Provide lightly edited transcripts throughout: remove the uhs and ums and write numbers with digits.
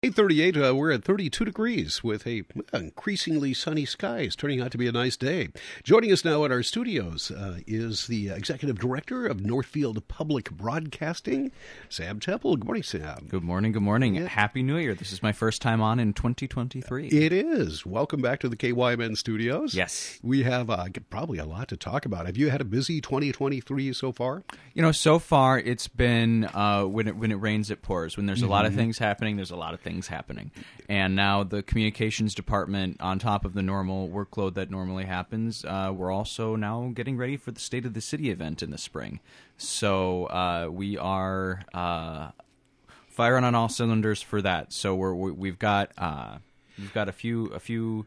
8:38, we're at 32 degrees with a increasingly sunny skies, turning out to be a nice day. Joining us now at our studios is the Executive Director of Northfield Public Broadcasting, Sam Temple. Good morning, Sam. Good morning, good morning. Yeah. Happy New Year. This is my first time on in 2023. It is. Welcome back to the KYMN studios. Yes. We have probably a lot to talk about. Have you had a busy 2023 so far? You know, so far it's been, when it rains, it pours. When there's a lot of things happening, there's a lot of things happening. And now the communications department, on top of the normal workload that normally happens, we're also now getting ready for the State of the City event in the spring. So we are firing on all cylinders for that. So we've got a few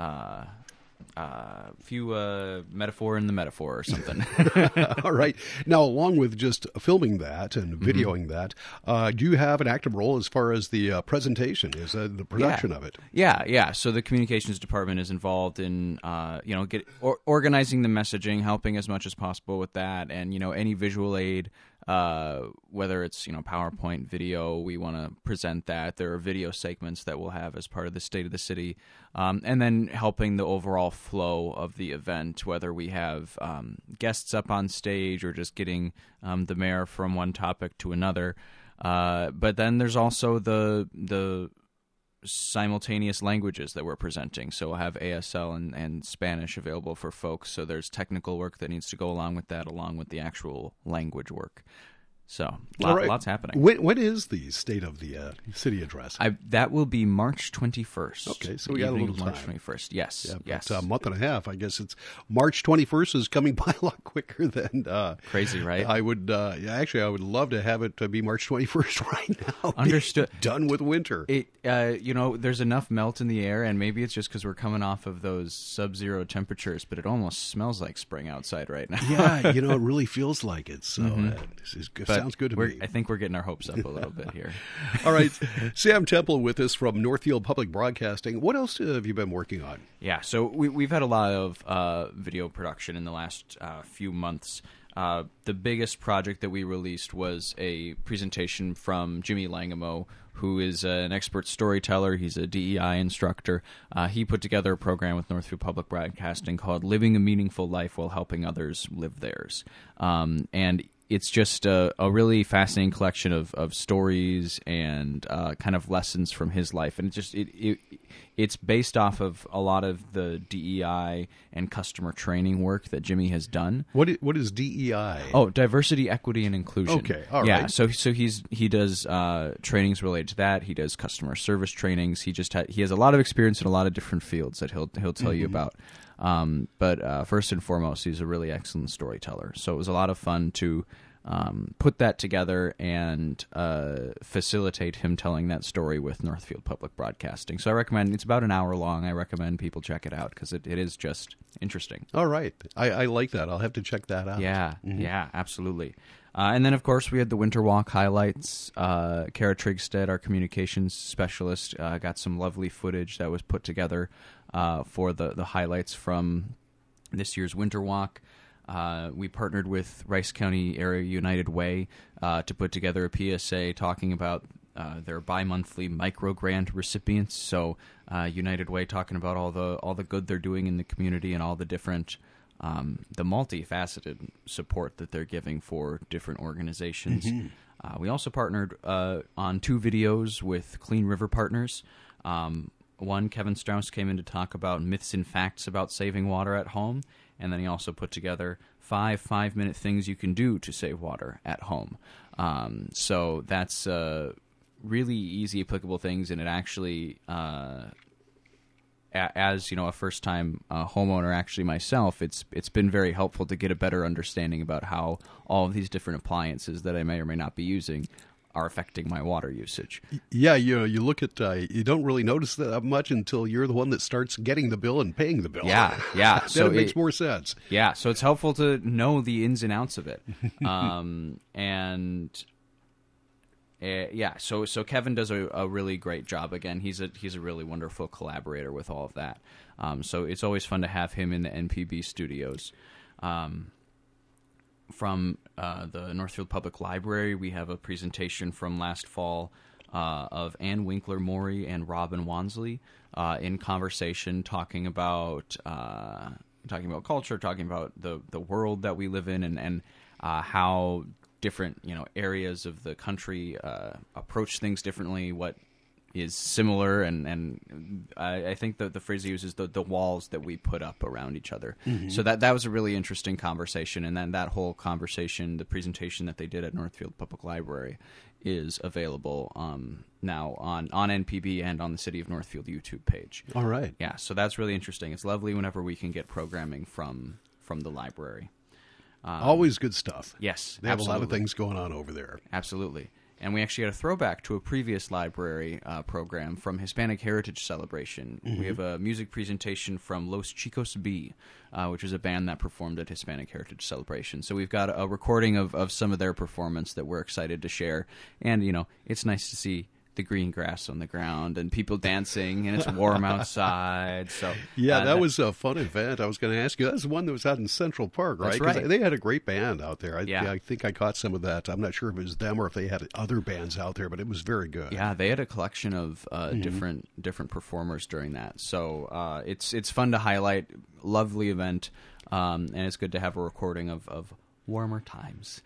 metaphor in the metaphor or something. All right. Now, along with just filming that and videoing that, do you have an active role as far as the presentation, the production of it? Yeah. So the communications department is involved in, organizing the messaging, helping as much as possible with that, and, any visual aid, whether it's, PowerPoint, video, we want to present that. There are video segments that we'll have as part of the State of the City, and then helping the overall flow of the event, whether we have guests up on stage or just getting the mayor from one topic to another. But then there's also the simultaneous languages that we're presenting. So we'll have ASL and Spanish available for folks. So there's technical work that needs to go along with that, along with the actual language work. So lots happening. When is the State of the City address? That will be March 21st. Okay, so we got a little time. March 21st, yes. Yeah, yes. A month and a half. I guess it's March 21st is coming by a lot quicker than... Crazy, right? I would love to have it be March 21st right now. Understood. Done with winter. There's enough melt in the air, and maybe it's just because we're coming off of those sub-zero temperatures, but it almost smells like spring outside right now. Yeah, it really feels like it. So sounds good to me. I think we're getting our hopes up a little bit here. All right. Sam Temple with us from Northfield Public Broadcasting. What else have you been working on? Yeah, so we've had a lot of video production in the last few months. The biggest project that we released was a presentation from Jimmy Langamo, who is an expert storyteller. He's a DEI instructor. He put together a program with Northfield Public Broadcasting called Living a Meaningful Life While Helping Others Live Theirs. And it's just a really fascinating collection of stories and kind of lessons from his life. And it's based off of a lot of the DEI and customer training work that Jimmy has done. What is DEI? Oh, diversity, equity, and inclusion. Okay, all right. Yeah, so he does trainings related to that. He does customer service trainings. He has a lot of experience in a lot of different fields that he'll tell you about. But first and foremost, he's a really excellent storyteller. So it was a lot of fun to put that together and facilitate him telling that story with Northfield Public Broadcasting. So I recommend, it's about an hour long. I recommend people check it out because it is just interesting. All right. I like that. I'll have to check that out. Yeah, yeah, absolutely. And then, of course, we had the Winter Walk highlights. Kara Trigstead, our communications specialist, got some lovely footage that was put together for the highlights from this year's Winter Walk. We partnered with Rice County Area United Way to put together a PSA talking about their bi-monthly micro grant recipients. So United Way talking about all the good they're doing in the community and all the different the multifaceted support that they're giving for different organizations. We also partnered on 2 videos with Clean River Partners. One, Kevin Strauss came in to talk about myths and facts about saving water at home, and then he also put together 5 5-minute things you can do to save water at home. So that's really easy, applicable things, and it actually... as a first-time homeowner, actually myself, it's been very helpful to get a better understanding about how all of these different appliances that I may or may not be using are affecting my water usage. Yeah, you look at you don't really notice that much until you're the one that starts getting the bill and paying the bill. Yeah. Then so it makes more sense. Yeah, so it's helpful to know the ins and outs of it, So Kevin does a really great job. Again, he's a really wonderful collaborator with all of that. So it's always fun to have him in the NPB studios. From the Northfield Public Library, we have a presentation from last fall of Ann Winkler Maury and Robin Wansley in conversation, talking about culture, talking about the world that we live in, and how different areas of the country approach things differently. What is similar, and I think that the phrase he uses, the walls that we put up around each other. Mm-hmm. So that was a really interesting conversation, and then that whole conversation, the presentation that they did at Northfield Public Library, is available now on NPB and on the City of Northfield YouTube page. All right. Yeah, so that's really interesting. It's lovely whenever we can get programming from the library. Always good stuff. Yes, they have a lot of things going on over there. Absolutely. And we actually had a throwback to a previous library program from Hispanic Heritage Celebration. Mm-hmm. We have a music presentation from Los Chicos B, which is a band that performed at Hispanic Heritage Celebration. So we've got a recording of some of their performance that we're excited to share. And, it's nice to see the green grass on the ground and people dancing, and it's warm outside. So yeah, that was a fun event. I was going to ask you, that's the one that was out in Central Park, right? That's right. They had a great band out there. I think I caught some of that. I'm not sure if it was them or if they had other bands out there, but it was very good. Yeah, they had a collection of different performers during that. So it's fun to highlight. Lovely event, and it's good to have a recording of warmer times.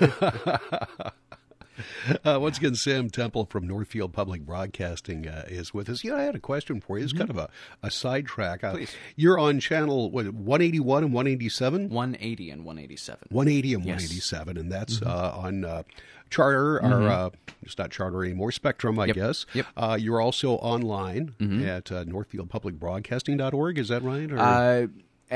Once again, Sam Temple from Northfield Public Broadcasting is with us. I had a question for you. It's kind of a sidetrack. Please. You're on channel 181 and 187? 180 and 187. 180 and 187, and that's on Charter, or it's not Charter anymore, Spectrum, I guess. Yep. You're also online at northfieldpublicbroadcasting.org. Is that right? Or?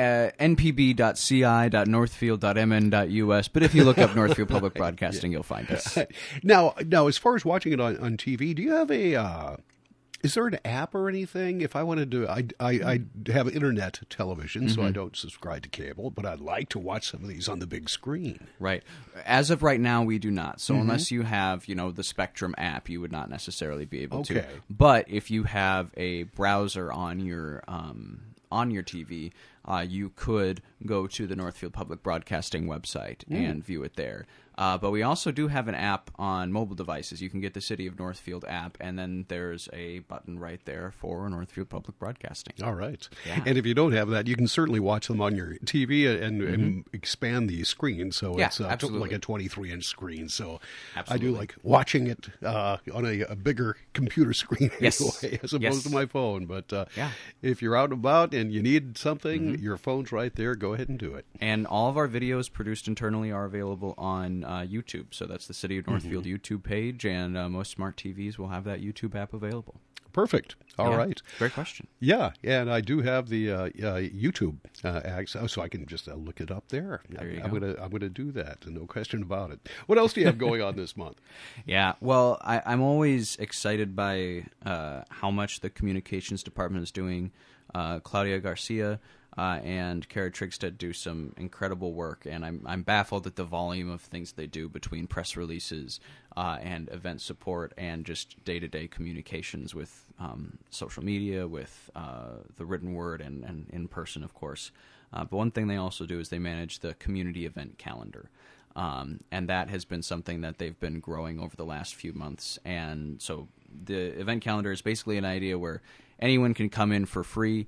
npb.ci.northfield.mn.us, but if you look up Northfield Public Broadcasting, you'll find us. Now, as far as watching it on TV, do you have is there an app or anything? If I wanted to, I have internet television, so I don't subscribe to cable, but I'd like to watch some of these on the big screen. Right. As of right now, we do not. So unless you have, the Spectrum app, you would not necessarily be able to. But if you have a browser on your TV, you could go to the Northfield Public Broadcasting website and view it there. But we also do have an app on mobile devices. You can get the City of Northfield app, and then there's a button right there for Northfield Public Broadcasting. All right. Yeah. And if you don't have that, you can certainly watch them on your TV and expand the screen. So it's like a 23-inch screen. So I do like watching it on a bigger computer screen anyway, as opposed to my phone. But if you're out and about and you need something, your phone's right there. Go ahead and do it. And all of our videos produced internally are available on YouTube. So that's the City of Northfield YouTube page, and most smart TVs will have that YouTube app available. Perfect. All right. Great question. Yeah, and I do have the YouTube access, so I can just look it up there. I'm gonna do that, no question about it. What else do you have going on this month? Yeah, well, I'm always excited by how much the communications department is doing. Claudia Garcia and Kara Trigstead do some incredible work, and I'm baffled at the volume of things they do between press releases and event support and just day-to-day communications with social media, with the written word, and in person, of course. But one thing they also do is they manage the community event calendar. And that has been something that they've been growing over the last few months. And so the event calendar is basically an idea where anyone can come in for free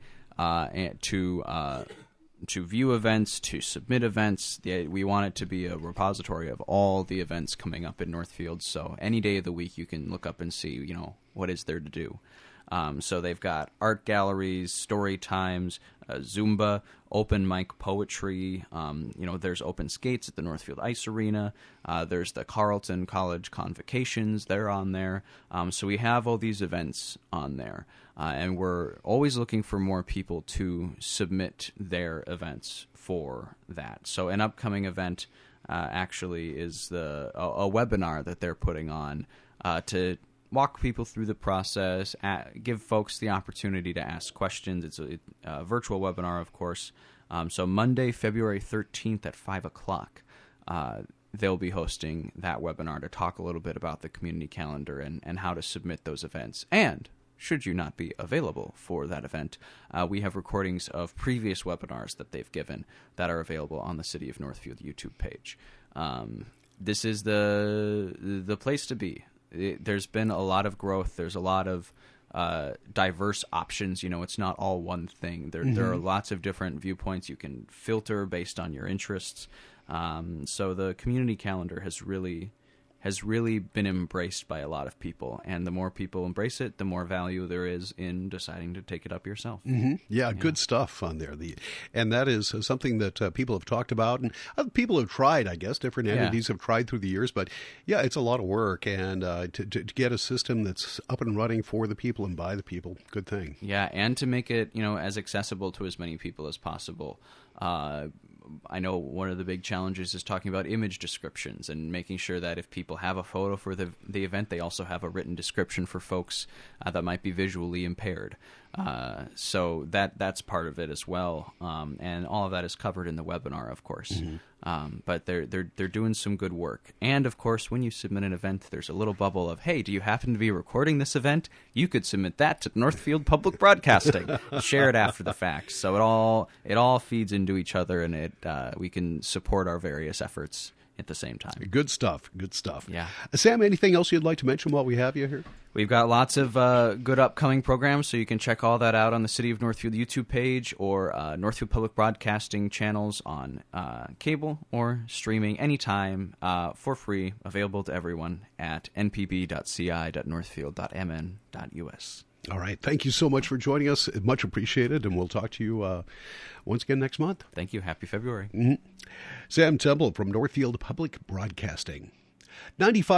to view events, to submit events. We want it to be a repository of all the events coming up in Northfield. So any day of the week you can look up and see, what is there to do. So they've got art galleries, story times, Zumba, open mic poetry. There's open skates at the Northfield Ice Arena. There's the Carleton College Convocations. They're on there. So we have all these events on there. And we're always looking for more people to submit their events for that. So an upcoming event actually is a webinar that they're putting on to walk people through the process, give folks the opportunity to ask questions. It's a virtual webinar, of course. So Monday, February 13th at 5 o'clock, they'll be hosting that webinar to talk a little bit about the community calendar and how to submit those events. And should you not be available for that event, we have recordings of previous webinars that they've given that are available on the City of Northfield YouTube page. This is the place to be. there's been a lot of growth. There's a lot of diverse options. It's not all one thing. There are lots of different viewpoints. You can filter based on your interests. So the community calendar has really been embraced by a lot of people, and the more people embrace it, the more value there is in deciding to take it up yourself. Yeah, good stuff on there. And that is something that people have talked about, and other people have tried, I guess. Different entities have tried through the years, but yeah, it's a lot of work, and to get a system that's up and running for the people and by the people, good thing. Yeah, and to make it, as accessible to as many people as possible. I know one of the big challenges is talking about image descriptions and making sure that if people have a photo for the event, they also have a written description for folks that might be visually impaired. So that's part of it as well, and all of that is covered in the webinar, of course. But they're doing some good work. And of course, when you submit an event, there's a little bubble of, hey, do you happen to be recording this event? You could submit that to Northfield Public Broadcasting, share it after the fact. So it all feeds into each other, and we can support our various efforts at the same time. Good stuff. Good stuff. Yeah. Sam, anything else you'd like to mention while we have you here? We've got lots of good upcoming programs, so you can check all that out on the City of Northfield YouTube page or Northfield Public Broadcasting channels on cable or streaming anytime for free, available to everyone at npb.ci.northfield.mn.us. All right. Thank you so much for joining us. Much appreciated, and we'll talk to you once again next month. Thank you. Happy February. Sam Temple from Northfield Public Broadcasting. 95